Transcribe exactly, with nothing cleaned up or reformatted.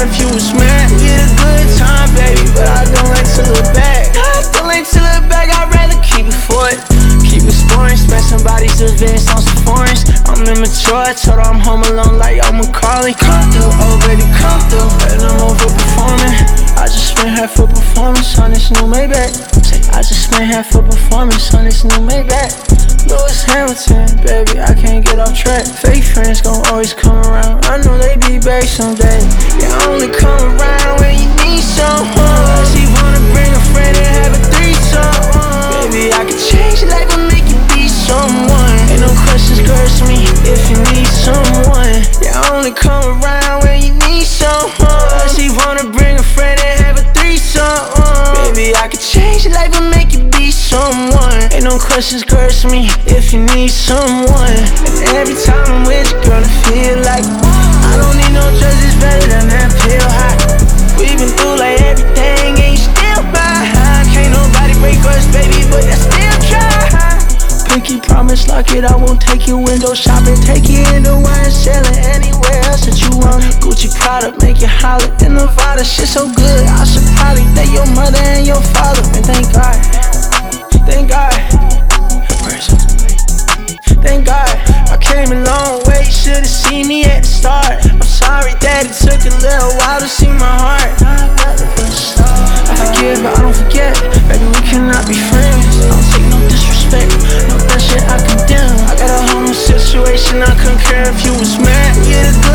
if you was mad. We had a good time, baby, but I don't like to look back. I don't like to look back, I'd rather keep it for it. Keep it scoring, spend somebody's advance on some foreigns. I'm immature, I told her I'm home alone like I'm Macaulay. Come through, oh baby, come through, and I'm overperforming. I just spent half a performance on this new Maybach. Say, I just spent half a performance on this new Maybach. Lewis Hamilton, baby, I can't get off track. Fake friends gon' always come around, I know they be back someday. Yeah, I only come around when you need someone. She wanna bring a friend and have a threesome. Baby, I could change your life and make you be someone. Ain't no questions, girl, to me if you need someone. Yeah, I only come around when you need someone. She wanna bring a friend and have a threesome. Baby, I could change your life and make you be someone. Ain't no questions, girl, to me if you need someone. And every time I'm with you, girl, I feel like I don't need no drugs, it's better than that pill high. We've been through like everything, and you still mine. Can't nobody break us, baby, but I still try. Pinky promise, lock it, I won't take you window shopping. Take you in the wine, selling anywhere else that you want it. Gucci product, make you holler. In Nevada, shit so good, I should probably thank your mother and your father. And thank God, thank God, thank God, I came a long way, you should've seen me at the start. I'm sorry that it took a little while to see my heart. I forgive, but I don't forget. Baby, we cannot be friends. I don't take no disrespect, no that shit I condemn. I got a whole new situation, I couldn't care if you was mad. Yeah,